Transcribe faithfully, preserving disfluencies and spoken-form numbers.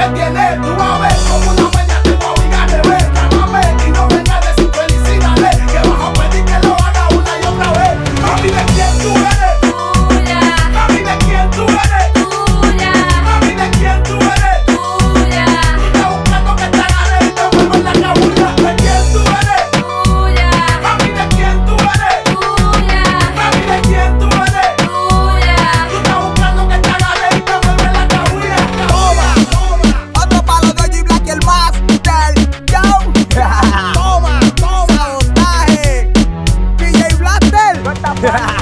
que tiene. Tú vas a ver como una media te voy a obligar a beber. Llámame y no vengas a decir felicidades, que vas a pedir que lo haga una y otra vez. Mami, ¿de quién tú eres? Tuya. Mami, ¿de quién tú eres? Tuya. Mami, ¿de quién tú eres? Tuya. Tú estás buscando que te agarre y te vuelva en la cabulla. ¿De quién tú eres? Tuya. Mami, ¿de quién tú eres? Tuya. Mami, ¿de quién tú eres? Tuya. Tú estás buscando que te agarre y te vuelva en la cabulla. Toma, toma. Otro palo de Oji Black y el Master. Yo. Toma, toma. Sabotaje. D J Blaster.